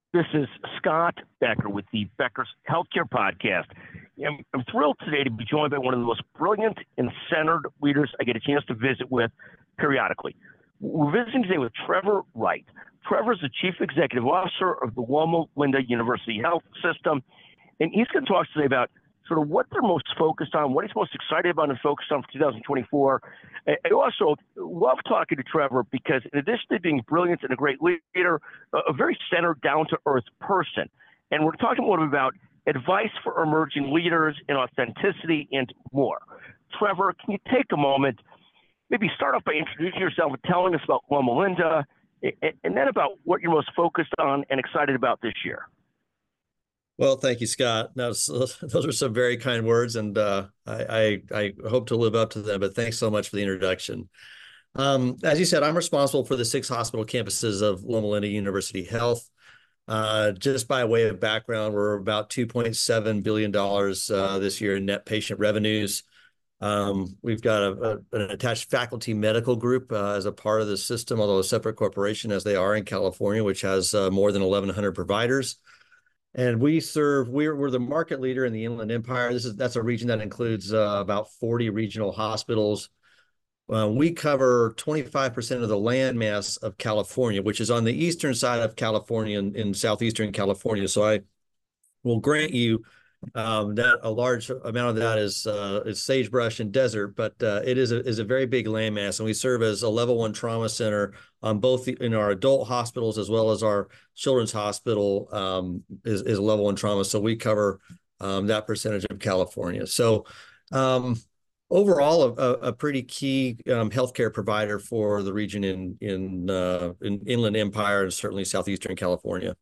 This is Scott Becker with the Becker's Healthcare Podcast. I'm thrilled today to be joined by one of the most brilliant and centered leaders I get a chance to visit with periodically. We're visiting today with Trevor Wright. Trevor is the Chief Executive Officer of the Loma Linda University Health System, and he's going to talk today about sort of what they're most focused on, what he's most excited about and focused on for 2024. I also love talking to Trevor because in addition to being brilliant and a great leader, a very centered, down-to-earth person. And we're talking a little bit about advice for emerging leaders and authenticity and more. Trevor, can you take a moment, maybe start off by introducing yourself and telling us about Loma Linda, and then about what you're most focused on and excited about this year? Well, thank you, Scott. Now, those are some very kind words, and I hope to live up to them, but thanks so much for the introduction. As you said, I'm responsible for the 6 hospital campuses of Loma Linda University Health. Just by way of background, we're about $2.7 billion this year in net patient revenues. We've got an attached faculty medical group as a part of the system, although a separate corporation as they are in California, which has more than 1,100 providers. And we're the market leader in the Inland Empire. That's a region that includes about 40 regional hospitals. We cover 25% of the landmass of California, which is on the eastern side of California in southeastern California. So I will grant you that a large amount of that is sagebrush and desert, but it is a very big landmass, and we serve as a level 1 trauma center on both in our adult hospitals as well as our children's hospital is level 1 trauma. So we cover that percentage of California. So overall, a pretty key healthcare provider for the region in Inland Empire and certainly southeastern California.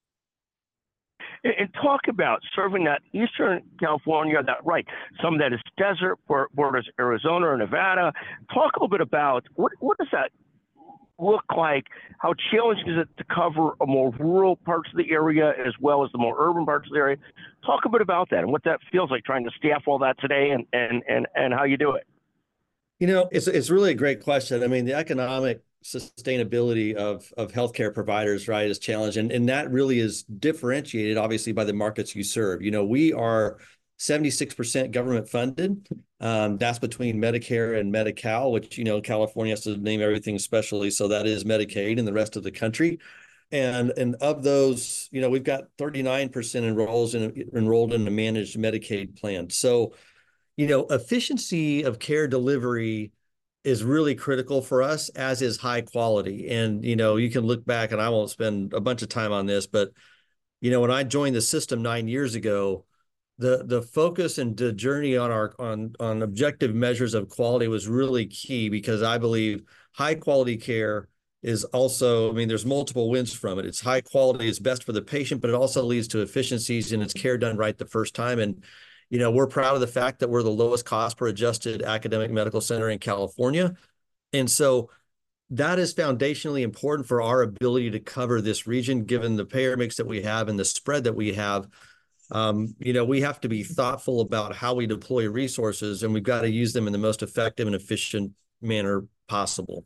And talk about serving that Eastern California, right? Some of that is desert, borders Arizona or Nevada. Talk a little bit about what does that look like? How challenging is it to cover a more rural parts of the area as well as the more urban parts of the area? Talk a bit about that and what that feels like trying to staff all that today and how you do it. You know, it's really a great question. I mean, the economic sustainability of healthcare providers, right, is challenged. And that really is differentiated, obviously, by the markets you serve. You know, we are 76% government funded. That's between Medicare and Medi-Cal, which, you know, California has to name everything specially. So that is Medicaid and the rest of the country. And of those, you know, we've got 39% enrolled in a managed Medicaid plan. So, you know, efficiency of care delivery is really critical for us, as is high quality. And, you know, you can look back, and I won't spend a bunch of time on this, but, you know, when I joined the system 9 years ago, the focus and the journey on objective measures of quality was really key, because I believe high quality care is also, I mean, there's multiple wins from it. It's high quality, it's best for the patient, but it also leads to efficiencies and it's care done right the first time. And, you know, we're proud of the fact that we're the lowest cost per adjusted academic medical center in California. And so that is foundationally important for our ability to cover this region, given the payer mix that we have and the spread that we have. You know, we have to be thoughtful about how we deploy resources, and we've got to use them in the most effective and efficient manner possible.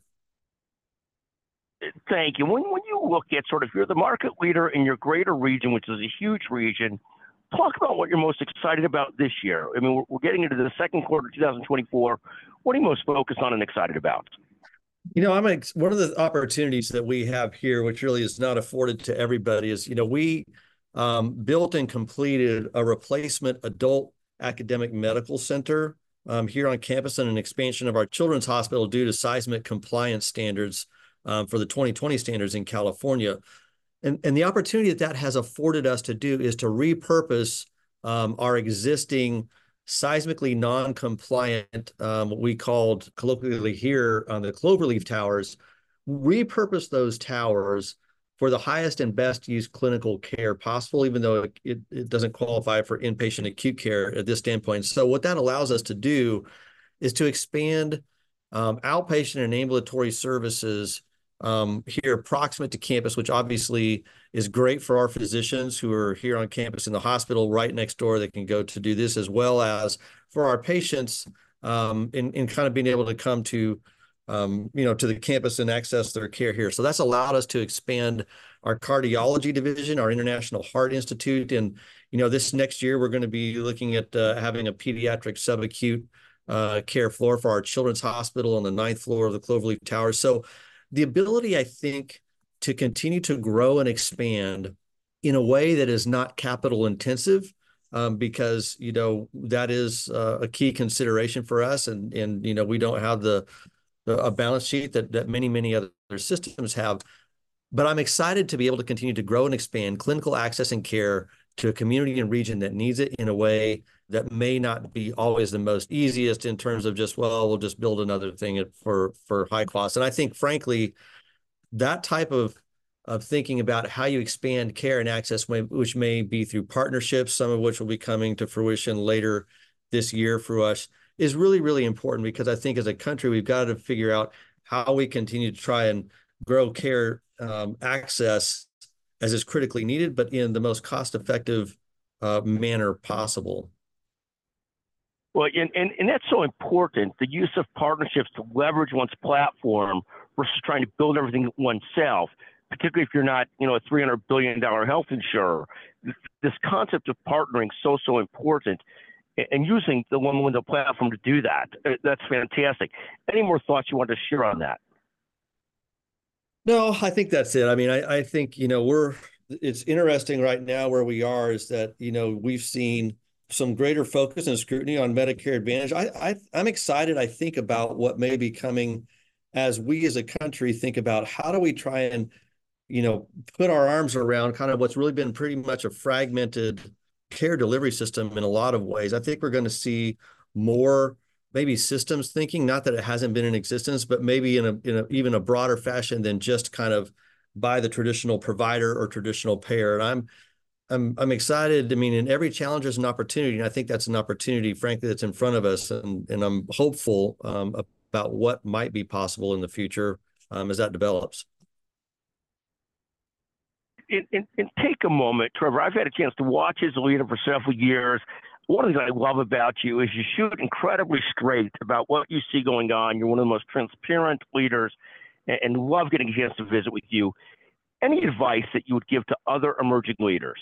Thank you. When you look at sort of, you're the market leader in your greater region, which is a huge region, talk about what you're most excited about this year. I mean, we're getting into the second quarter of 2024. What are you most focused on and excited about? You know, one of the opportunities that we have here, which really is not afforded to everybody, is, you know, we built and completed a replacement adult academic medical center here on campus, and an expansion of our children's hospital due to seismic compliance standards for the 2020 standards in California. And the opportunity that has afforded us to do is to repurpose our existing seismically non-compliant, what we called colloquially here on the Cloverleaf Towers, repurpose those towers for the highest and best use clinical care possible, even though it doesn't qualify for inpatient acute care at this standpoint. So what that allows us to do is to expand outpatient and ambulatory services here proximate to campus, which obviously is great for our physicians who are here on campus in the hospital right next door. They can go to do this, as well as for our patients in kind of being able to come to to the campus and access their care here. So that's allowed us to expand our cardiology division, our International Heart Institute. And, this next year, we're going to be looking at having a pediatric subacute care floor for our children's hospital on the 9th floor of the Cloverleaf Tower. So the ability, I think, to continue to grow and expand in a way that is not capital intensive, because, that is a key consideration for us. And we don't have a balance sheet that many other systems have. But I'm excited to be able to continue to grow and expand clinical access and care to a community and region that needs it in a way that may not be always the most easiest in terms of just, well, we'll just build another thing for high cost. And I think, frankly, that type of thinking about how you expand care and access, which may be through partnerships, some of which will be coming to fruition later this year for us, is really, really important, because I think as a country, we've got to figure out how we continue to try and grow care access as is critically needed, but in the most cost-effective manner possible. Well, and that's so important, the use of partnerships to leverage one's platform versus trying to build everything oneself, particularly if you're not, a $300 billion health insurer. This concept of partnering is so important, and using the one window platform to do that. That's fantastic. Any more thoughts you want to share on that? No, I think that's it. I mean, I think, it's interesting right now where we are is that, we've seen some greater focus and scrutiny on Medicare Advantage. I'm excited, I think, about what may be coming as we as a country think about how do we try and, put our arms around kind of what's really been pretty much a fragmented care delivery system in a lot of ways. I think we're going to see more maybe systems thinking, not that it hasn't been in existence, but maybe in a even a broader fashion than just kind of by the traditional provider or traditional payer. And I'm excited. I mean, in every challenge is an opportunity, and I think that's an opportunity, frankly, that's in front of us. And I'm hopeful about what might be possible in the future as that develops. And take a moment, Trevor. I've had a chance to watch as a leader for several years. One of the things I love about you is you shoot incredibly straight about what you see going on. You're one of the most transparent leaders, and love getting a chance to visit with you. Any advice that you would give to other emerging leaders?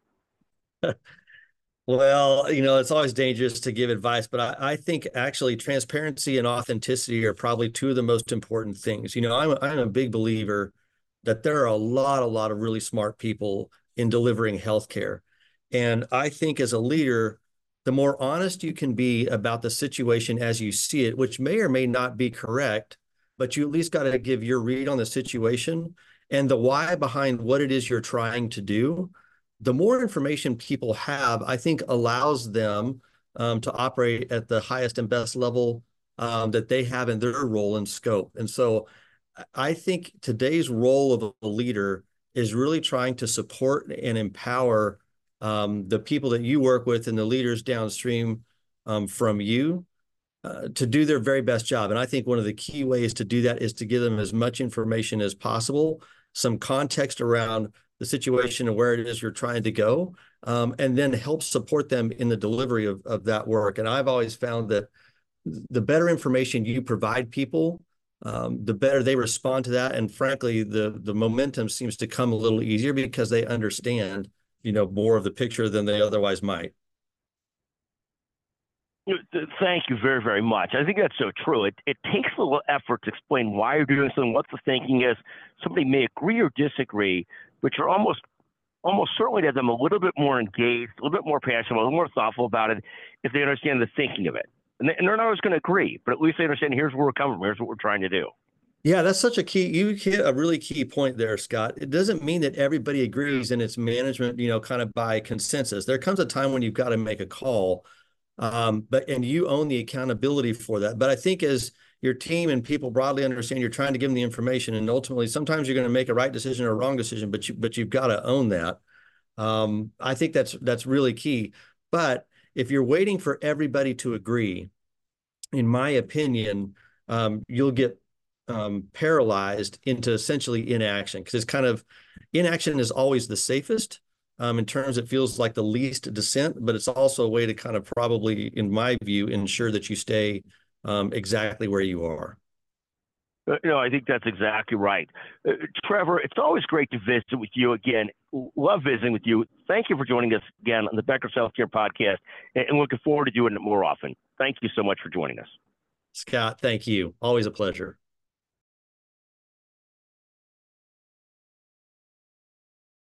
Well, it's always dangerous to give advice, but I think actually transparency and authenticity are probably two of the most important things. I'm a big believer that there are a lot of really smart people in delivering healthcare. And I think as a leader, the more honest you can be about the situation as you see it, which may or may not be correct, but you at least got to give your read on the situation and the why behind what it is you're trying to do. The more information people have, I think allows them to operate at the highest and best level that they have in their role and scope. And so I think today's role of a leader is really trying to support and empower the people that you work with and the leaders downstream from you to do their very best job. And I think one of the key ways to do that is to give them as much information as possible, some context around the situation and where it is you're trying to go, and then help support them in the delivery of that work. And I've always found that the better information you provide people, the better they respond to that. And frankly, the momentum seems to come a little easier because they understand, more of the picture than they otherwise might. Thank you very, very much. I think that's so true. It takes a little effort to explain why you're doing something, what the thinking is. Somebody may agree or disagree, but you're almost certainly to have them a little bit more engaged, a little bit more passionate, a little more thoughtful about it if they understand the thinking of it. And they're not always going to agree, but at least they understand here's where we're coming from, here's what we're trying to do. Yeah, that's such a key, you hit a really key point there, Scott. It doesn't mean that everybody agrees and it's management, kind of by consensus. There comes a time when you've got to make a call, and you own the accountability for that. But I think as your team and people broadly understand, you're trying to give them the information, and ultimately sometimes you're going to make a right decision or a wrong decision, but you've got to own that. I think that's really key. But if you're waiting for everybody to agree, in my opinion, you'll get paralyzed into essentially inaction, because it's kind of inaction is always the safest in terms it feels like the least dissent, but it's also a way to kind of probably, in my view, ensure that you stay exactly where you are. No, I think that's exactly right. Trevor, it's always great to visit with you again. Love visiting with you. Thank you for joining us again on the Becker's Healthcare Podcast, and looking forward to doing it more often. Thank you so much for joining us. Scott, thank you. Always a pleasure.